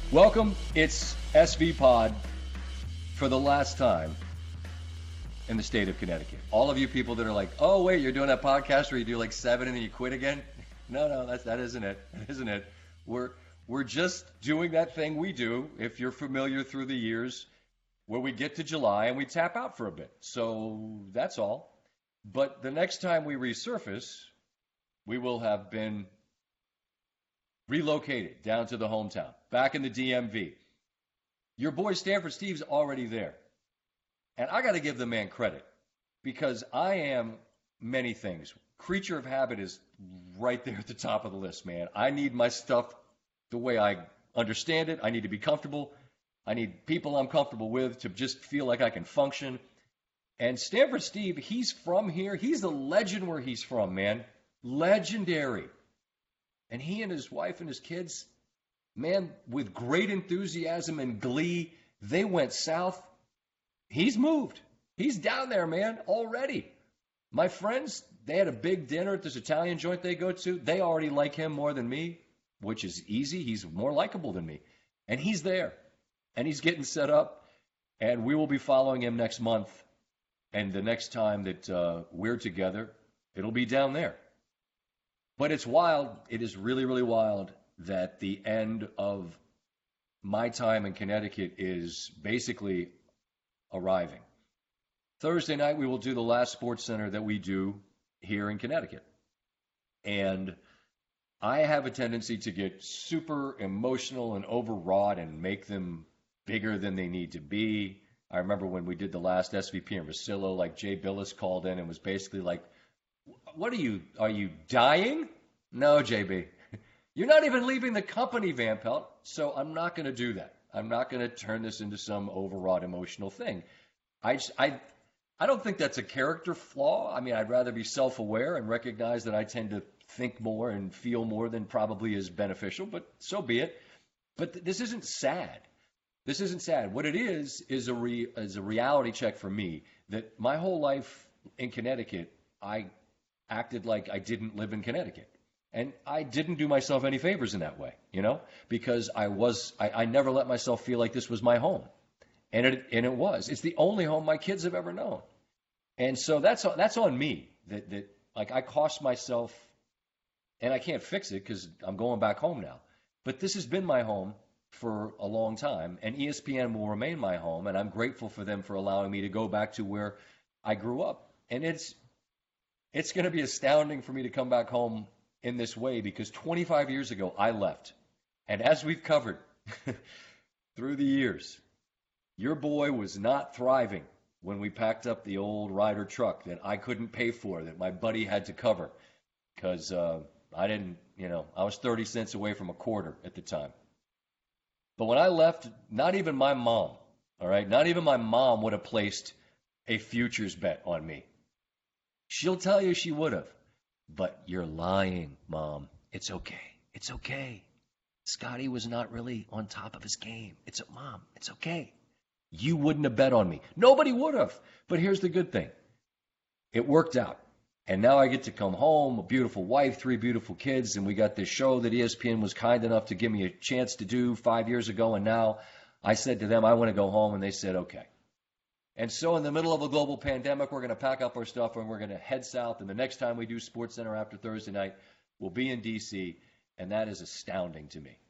Welcome. It's SV Pod for the last time in the state of Connecticut. All of you people that are like, oh, wait, you're doing that podcast where you do like 7 and then you quit again? No, that isn't it. That isn't it. We're just doing that thing we do, if you're familiar through the years, where we get to July and we tap out for a bit. So that's all. But the next time we resurface, we will have been relocated down to the hometown, back in the DMV. Your boy Stanford Steve's already there. And I got to give the man credit because I am many things. Creature of habit is right there at the top of the list, man. I need my stuff the way I understand it. I need to be comfortable. I need people I'm comfortable with to just feel like I can function. And Stanford Steve, he's from here. He's a legend where he's from, man. Legendary. And he and his wife and his kids, man, with great enthusiasm and glee, they went south. He's moved. He's down there, man, already. My friends, they had a big dinner at this Italian joint they go to. They already like him more than me, which is easy. He's more likable than me. And he's there. And he's getting set up. And we will be following him next month. And the next time that we're together, it'll be down there. But it's wild. It is really, really wild that the end of my time in Connecticut is basically arriving. Thursday night, we will do the last sports center that we do here in Connecticut. And I have a tendency to get super emotional and overwrought and make them bigger than they need to be. I remember when we did the last SVP in Rosillo, like Jay Billis called in and was basically like, are you dying? No, JB. You're not even leaving the company, Van Pelt, so I'm not going to do that. I'm not going to turn this into some overwrought emotional thing. I don't think that's a character flaw. I mean, I'd rather be self-aware and recognize that I tend to think more and feel more than probably is beneficial, but so be it. But this isn't sad. This isn't sad. What it is a reality check for me that my whole life in Connecticut, I acted like I didn't live in Connecticut. And I didn't do myself any favors in that way, because I never let myself feel like this was my home. And it was. It's the only home my kids have ever known. And so that's on me that like I cost myself, and I can't fix it because I'm going back home now. But this has been my home for a long time, and ESPN will remain my home, and I'm grateful for them for allowing me to go back to where I grew up. And it's going to be astounding for me to come back home in this way because 25 years ago I left. And as we've covered through the years, your boy was not thriving when we packed up the old Ryder truck that I couldn't pay for, that my buddy had to cover because I didn't, I was 30 cents away from a quarter at the time. But when I left, not even my mom, all right, not even my mom would have placed a futures bet on me. She'll tell you she would have. But you're lying, Mom. It's okay. It's okay. Scotty was not really on top of his game. Mom, it's okay. You wouldn't have bet on me. Nobody would have. But here's the good thing. It worked out. And now I get to come home, a beautiful wife, 3 beautiful kids, and we got this show that ESPN was kind enough to give me a chance to do 5 years ago. And now I said to them, I want to go home, and they said, okay. And so in the middle of a global pandemic, we're going to pack up our stuff and we're going to head south. And the next time we do SportsCenter after Thursday night, we'll be in D.C., and that is astounding to me.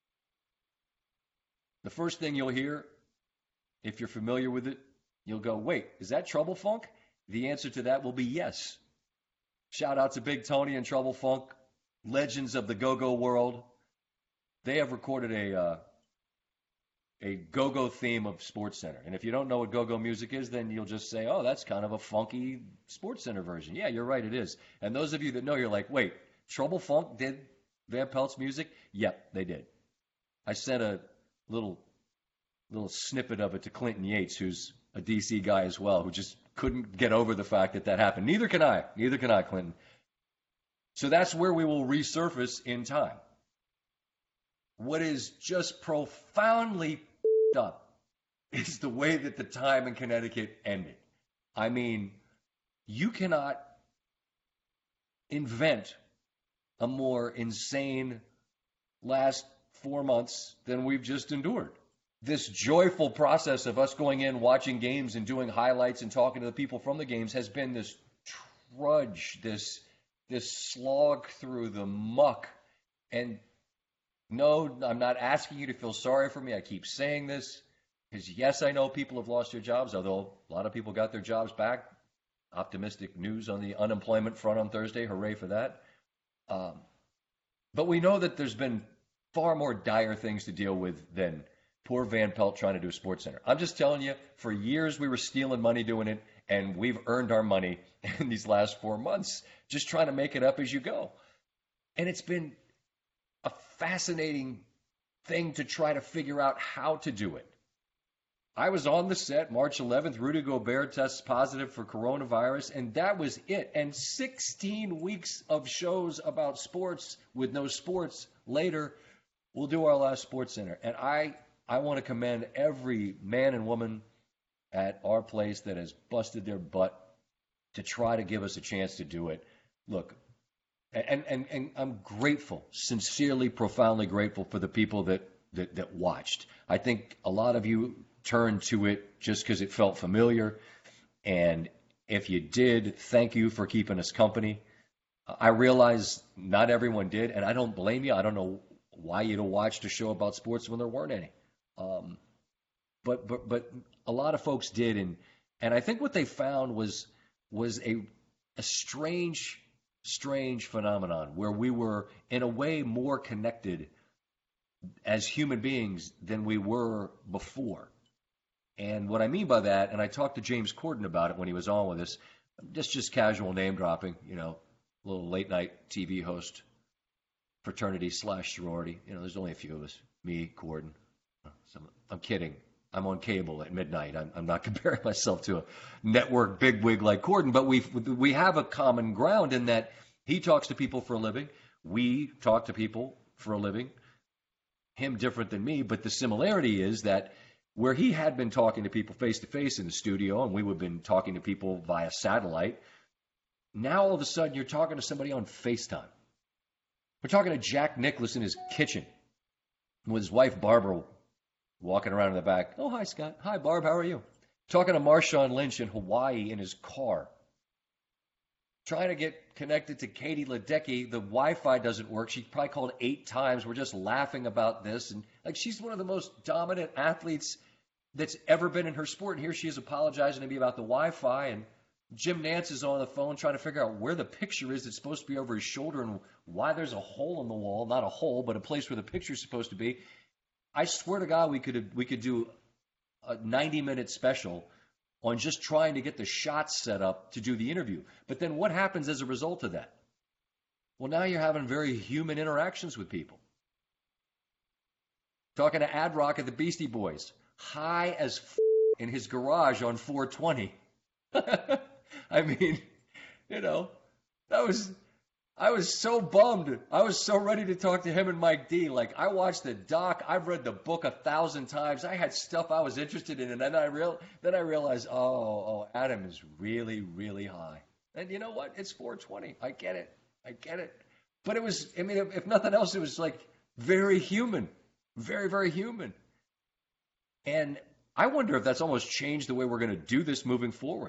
The first thing you'll hear, if you're familiar with it, you'll go, wait, is that Trouble Funk? The answer to that will be yes. Shout out to Big Tony and Trouble Funk, legends of the go-go world. They have recorded a go-go theme of SportsCenter. And if you don't know what go-go music is, then you'll just say, oh, that's kind of a funky SportsCenter version. Yeah, you're right, it is. And those of you that know, you're like, wait, Trouble Funk did Van Pelt's music? Yep, they did. I sent a little snippet of it to Clinton Yates, who's a DC guy as well, who just couldn't get over the fact that happened. Neither can I, Clinton. So that's where we will resurface in time. What is just profoundly up is the way that the time in Connecticut ended. I mean, you cannot invent a more insane last 4 months than we've just endured. This joyful process of us going in, watching games, and doing highlights and talking to the people from the games has been this trudge, this slog through the muck. And no, I'm not asking you to feel sorry for me. I keep saying this because, yes, I know people have lost their jobs, although a lot of people got their jobs back. Optimistic news on the unemployment front on Thursday. Hooray for that. But we know that there's been far more dire things to deal with than poor Van Pelt trying to do a sports center. I'm just telling you, for years we were stealing money doing it, and we've earned our money in these last 4 months just trying to make it up as you go. And it's been a fascinating thing to try to figure out how to do it. I was on the set March 11th. Rudy Gobert tests positive for coronavirus, and that was it. And 16 weeks of shows about sports with no sports later, we'll do our last Sports Center. And I want to commend every man and woman at our place that has busted their butt to try to give us a chance to do it. Look, and I'm grateful, sincerely, profoundly grateful for the people that watched. I think a lot of you turned to it just because it felt familiar. And if you did, thank you for keeping us company. I realize not everyone did, and I don't blame you. I don't know why you'd have watched a show about sports when there weren't any. But a lot of folks did, and I think what they found was a strange phenomenon where we were in a way more connected as human beings than we were before. And what I mean by that, and I talked to James Corden about it when he was on with us, just casual name dropping, a little late night TV host, fraternity/sorority. There's only a few of us, me, Corden. I'm kidding. I'm on cable at midnight. I'm not comparing myself to a network bigwig like Corden, but we have a common ground in that he talks to people for a living. We talk to people for a living. Him different than me, but the similarity is that where he had been talking to people face-to-face in the studio and we would have been talking to people via satellite, now all of a sudden you're talking to somebody on FaceTime. We're talking to Jack Nicklaus in his kitchen with his wife Barbara walking around in the back. Oh, hi, Scott. Hi, Barb. How are you? Talking to Marshawn Lynch in Hawaii in his car. Trying to get connected to Katie Ledecky. The Wi-Fi doesn't work. She probably called 8 times. We're just laughing about this. And she's one of the most dominant athletes that's ever been in her sport. And here she is apologizing to me about the Wi-Fi. And Jim Nantz is on the phone trying to figure out where the picture is that's supposed to be over his shoulder and why there's a hole in the wall. Not a hole, but a place where the picture's supposed to be. I swear to God, we could do a 90-minute special on just trying to get the shots set up to do the interview. But then what happens as a result of that? Well, now you're having very human interactions with people. Talking to Ad Rock at the Beastie Boys, high as in his garage on 420. I mean, I was so bummed. I was so ready to talk to him and Mike D. I watched the doc. I've read the book 1,000 times. I had stuff I was interested in, and then I realized, Adam is really, really high. And you know what? It's 420. I get it. But it was, if nothing else, it was very human, very, very human. And I wonder if that's almost changed the way we're going to do this moving forward.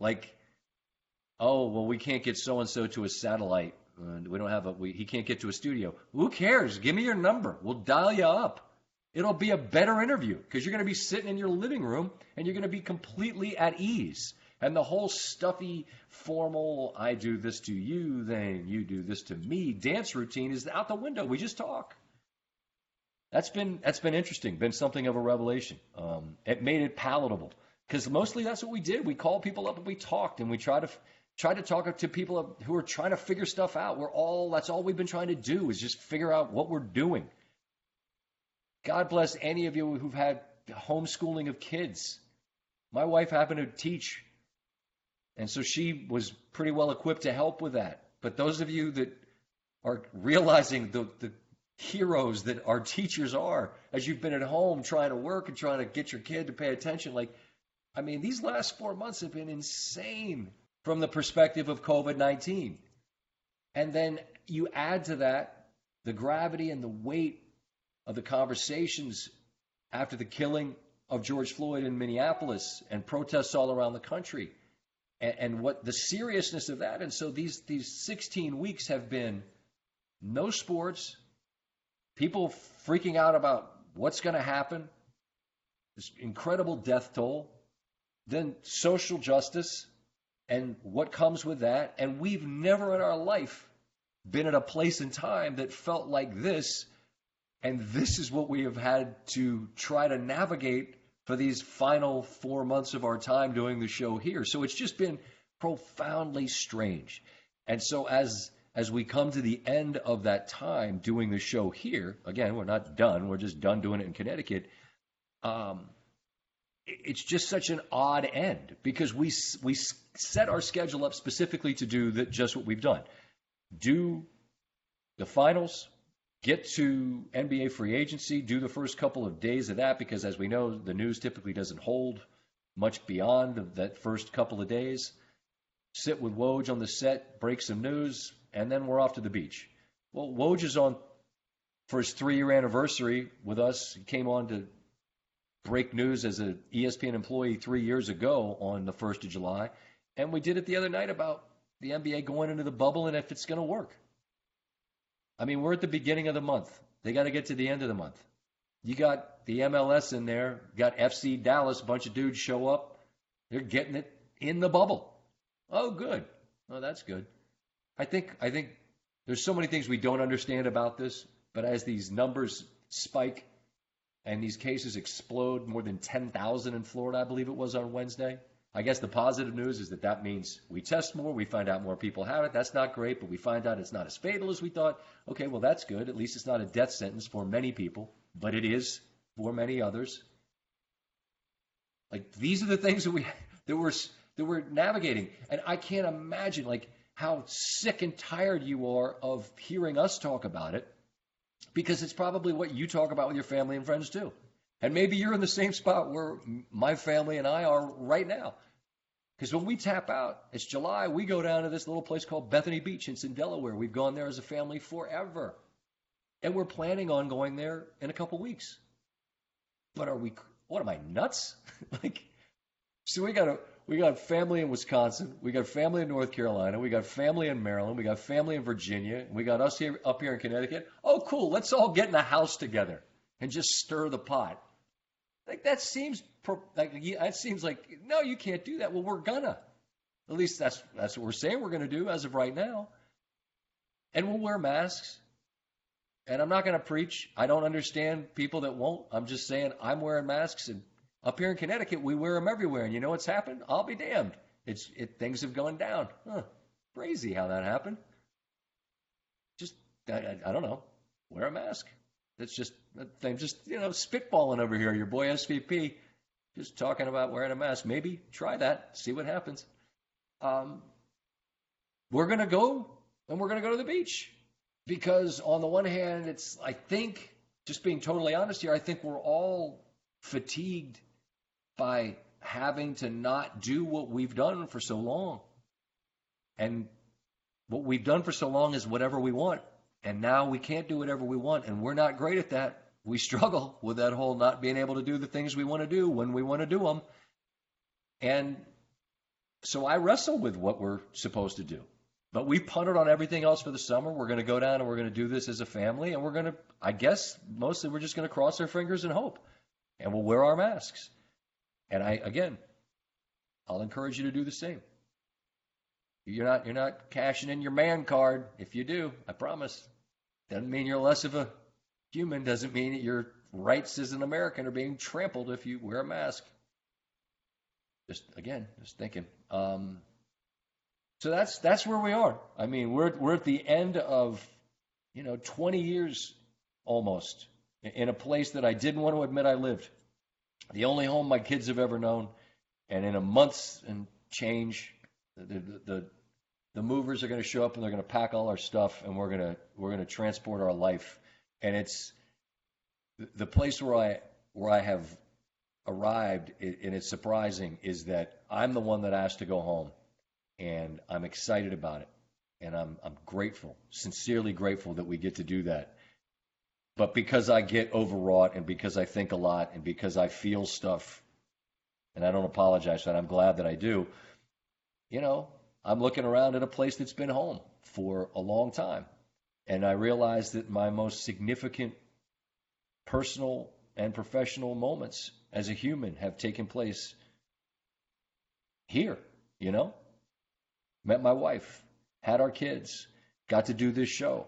We can't get so-and-so to a satellite. We don't have he can't get to a studio. Who cares? Give me your number. We'll dial you up. It'll be a better interview because you're going to be sitting in your living room and you're going to be completely at ease. And the whole stuffy, formal, I do this to you, then you do this to me dance routine is out the window. We just talk. That's been interesting, been something of a revelation. It made it palatable because mostly that's what we did. We called people up and we talked and we tried to talk to people who are trying to figure stuff out. That's all we've been trying to do is just figure out what we're doing. God bless any of you who've had homeschooling of kids. My wife happened to teach, and so she was pretty well equipped to help with that. But those of you that are realizing the heroes that our teachers are, as you've been at home trying to work and trying to get your kid to pay attention, these last 4 months have been insane from the perspective of COVID-19. And then you add to that the gravity and the weight of the conversations after the killing of George Floyd in Minneapolis and protests all around the country, and what the seriousness of that. And so these 16 weeks have been no sports, people freaking out about what's going to happen, this incredible death toll, then social justice and what comes with that. And we've never in our life been at a place in time that felt like this. And this is what we have had to try to navigate for these final 4 months of our time doing the show here. So it's just been profoundly strange. And so as we come to the end of that time doing the show here, again, we're not done. We're just done doing it in Connecticut. It's just such an odd end because we set our schedule up specifically to do just what we've done. Do the finals, get to NBA free agency, do the first couple of days of that because, as we know, the news typically doesn't hold much beyond that first couple of days. Sit with Woj on the set, break some news, and then we're off to the beach. Well, Woj is on for his 3-year anniversary with us. He came on to break news as an ESPN employee 3 years ago on the 1st of July. And we did it the other night about the NBA going into the bubble and if it's going to work. I mean, we're at the beginning of the month. They got to get to the end of the month. You got the MLS in there, got FC Dallas, a bunch of dudes show up. They're getting it in the bubble. Oh, good. Oh, that's good. I think there's so many things we don't understand about this, but as these numbers spike and these cases explode, more than 10,000 in Florida, I believe it was on Wednesday. I guess the positive news is that means we test more, we find out more people have it. That's not great, but we find out it's not as fatal as we thought. Okay, well, that's good. At least it's not a death sentence for many people, but it is for many others. Like, these are the things that we're navigating. And I can't imagine, like, how sick and tired you are of hearing us talk about it, because it's probably what you talk about with your family and friends too. And maybe you're in the same spot where my family and I are right now. Because when we tap out, it's July, we go down to this little place called Bethany Beach. It's in Delaware. We've gone there as a family forever. And we're planning on going there in a couple weeks. But what am I, nuts? So we got family in Wisconsin, we got family in North Carolina, we got family in Maryland, we got family in Virginia, we got us up here in Connecticut. Oh, cool, let's all get in a house together and just stir the pot. That seems like, no, you can't do that. Well, we're gonna. At least that's what we're saying we're gonna do as of right now. And we'll wear masks. And I'm not gonna preach. I don't understand people that won't. I'm just saying I'm wearing masks, and up here in Connecticut we wear them everywhere. And you know what's happened? I'll be damned. Things have gone down. Crazy how that happened. Just I don't know. Wear a mask. It's just spitballing over here. Your boy SVP just talking about wearing a mask. Maybe try that. See what happens. We're going to go, and we're going to go to the beach. Because on the one hand, I think, just being totally honest here, I think we're all fatigued by having to not do what we've done for so long. And what we've done for so long is whatever we want. And now we can't do whatever we want, and we're not great at that. We struggle with that whole not being able to do the things we want to do when we want to do them. And so I wrestle with what we're supposed to do. But we punted on everything else for the summer. We're going to go down and we're going to do this as a family, and we're going to, I guess, mostly we're just going to cross our fingers and hope. And we'll wear our masks. And I'll encourage you to do the same. You're not cashing in your man card. If you do, I promise. Doesn't mean you're less of a human. Doesn't mean that your rights as an American are being trampled if you wear a mask. Just thinking. So that's where we are. I mean, we're at the end of 20 years almost in a place that I didn't want to admit I lived. The only home my kids have ever known, and in a month and change, the movers are going to show up and they're going to pack all our stuff, and we're going to transport our life. And it's the place where I have arrived, and it's surprising, is that I'm the one that asked to go home, and I'm excited about it, and I'm grateful, sincerely grateful that we get to do that. But because I get overwrought and because I think a lot and because I feel stuff, and I don't apologize for that, I'm glad that I do, I'm looking around at a place that's been home for a long time. And I realize that my most significant personal and professional moments as a human have taken place here, Met my wife, had our kids, got to do this show,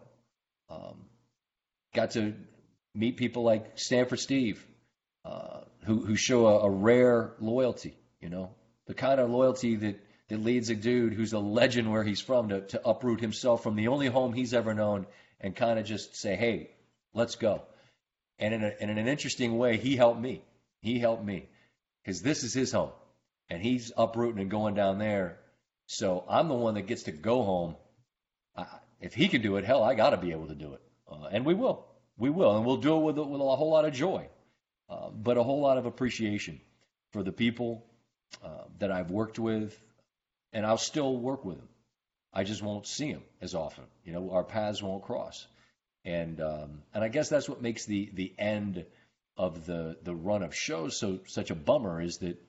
got to meet people like Stanford Steve, who show a rare loyalty, the kind of loyalty that leads a dude who's a legend where he's from to uproot himself from the only home he's ever known and kind of just say, hey, let's go. And in an interesting way, he helped me. He helped me because this is his home, and he's uprooting and going down there. So I'm the one that gets to go home. If he can do it, hell, I got to be able to do it. And we will. We will. And we'll do it with a whole lot of joy, but a whole lot of appreciation for the people that I've worked with, and I'll still work with them. I just won't see them as often. Our paths won't cross. And I guess that's what makes the end of the run of shows such a bummer is that,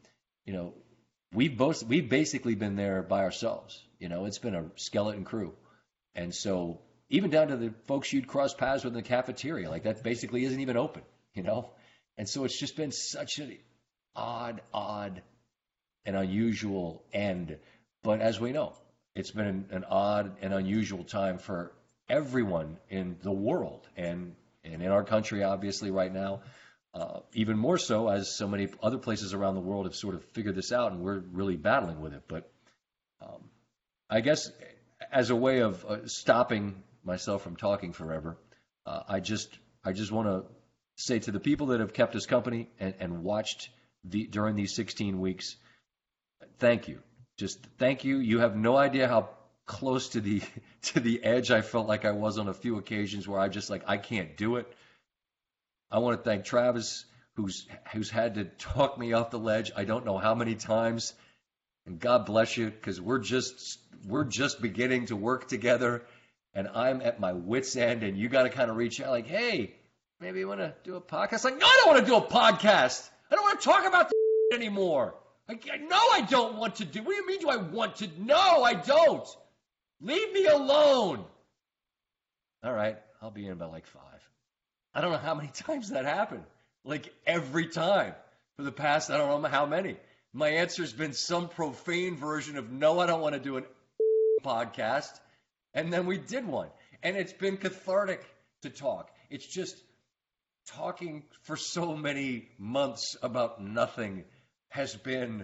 we've basically been there by ourselves. It's been a skeleton crew. And so even down to the folks you'd cross paths with in the cafeteria, like that basically isn't even open, And so it's just been such an odd and unusual end. But as we know, it's been an odd and unusual time for everyone in the world and in our country, obviously, right now. Even more so as so many other places around the world have sort of figured this out, and we're really battling with it. But I guess as a way of stopping myself from talking forever, I just want to say to the people that have kept us company and watched during these 16 weeks, thank you. Just thank you. You have no idea how close to the edge I felt like I was on a few occasions where I just I can't do it. I want to thank Travis, who's had to talk me off the ledge I don't know how many times. And God bless you, because we're just beginning to work together, and I'm at my wit's end, and you got to kind of reach out like, hey, maybe you want to do a podcast? Like, no, I don't want to do a podcast. I don't want to talk about this anymore. No, I don't want to do. What do you mean do I want to? No, I don't. Leave me alone. All right, I'll be in about 5. I don't know how many times that happened. Every time for the past, I don't know how many. My answer has been some profane version of, no, I don't want to do an podcast. And then we did one. And it's been cathartic to talk. It's just talking for so many months about nothing has been,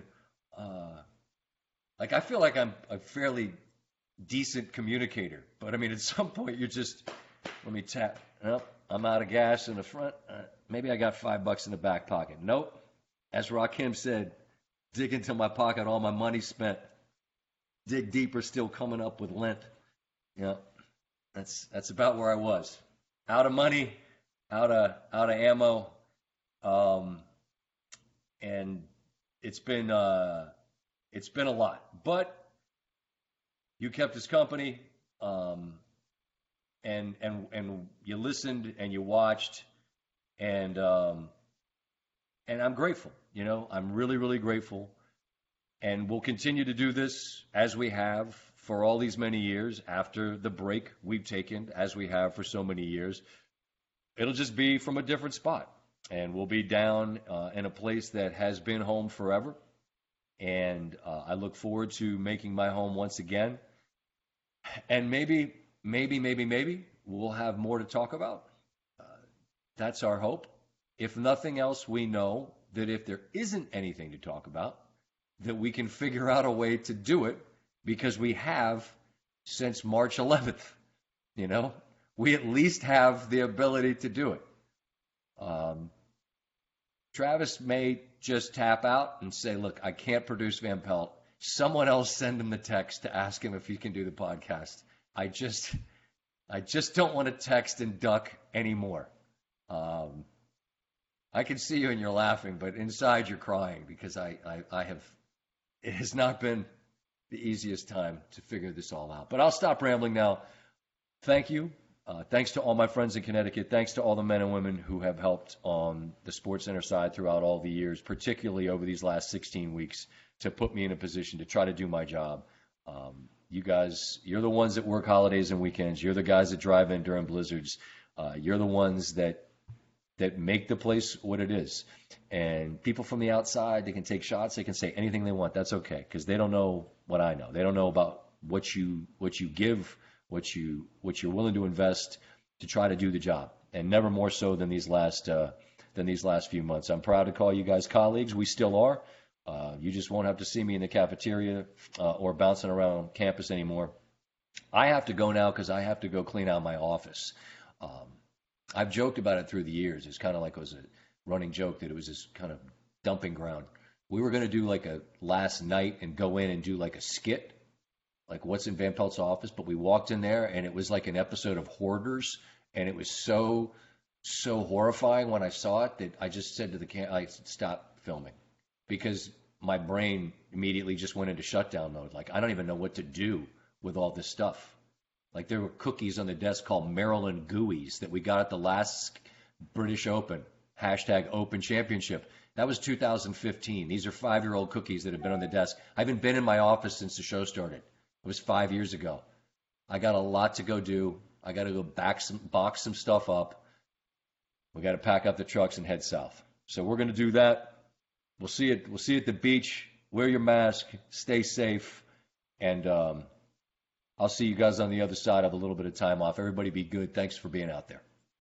I feel like I'm a fairly decent communicator. But, at some point you're just, let me tap. Nope, I'm out of gas in the front. Maybe I got $5 in the back pocket. Nope. As Rakim said, dig into my pocket, all my money spent. Dig deeper, still coming up with lint. That's about where I was. Out of money, out of ammo, and it's been a lot. But you kept us company, and you listened and you watched, and I'm grateful. I'm really, really grateful. And we'll continue to do this as we have for all these many years after the break we've taken, as we have for so many years. It'll just be from a different spot. And we'll be down in a place that has been home forever. And I look forward to making my home once again. And maybe we'll have more to talk about. That's our hope. If nothing else, we know that if there isn't anything to talk about, that we can figure out a way to do it, because we have since March 11th. We at least have the ability to do it. Travis may just tap out and say, look, I can't produce Van Pelt. Someone else send him the text to ask him if he can do the podcast. I just don't want to text and duck anymore. I can see you and you're laughing, but inside you're crying, because it has not been the easiest time to figure this all out. But I'll stop rambling now. Thank you. Thanks to all my friends in Connecticut. Thanks to all the men and women who have helped on the Sports Center side throughout all the years, particularly over these last 16 weeks, to put me in a position to try to do my job. You guys, you're the ones that work holidays and weekends. You're the guys that drive in during blizzards. You're the ones that make the place what it is. And people from the outside, they can take shots. They can say anything they want. That's okay, because they don't know what I know. They don't know about what you give, what you're willing to invest to try to do the job, and never more so than these last few months. I'm proud to call you guys colleagues. We still are. You just won't have to see me in the cafeteria or bouncing around campus anymore. I have to go now because I have to go clean out my office. I've joked about it through the years. It's kind of like it was a running joke that it was this kind of dumping ground. We were going to do like a last night and go in and do like a skit, like what's in Van Pelt's office, but we walked in there and it was like an episode of Hoarders, and it was so horrifying when I saw it that I just said to the I stopped filming, because my brain immediately just went into shutdown mode. Like, I don't even know what to do with all this stuff. Like, there were cookies on the desk called Maryland Gooey's that we got at the last British Open, #Open Championship. That was 2015. These are 5-year-old cookies that have been on the desk. I haven't been in my office since the show started. It was 5 years ago. I got a lot to go do. I got to go box some stuff up. We got to pack up the trucks and head south. So we're going to do that. We'll see you at the beach. Wear your mask. Stay safe. And I'll see you guys on the other side of a little bit of time off. Everybody be good. Thanks for being out there.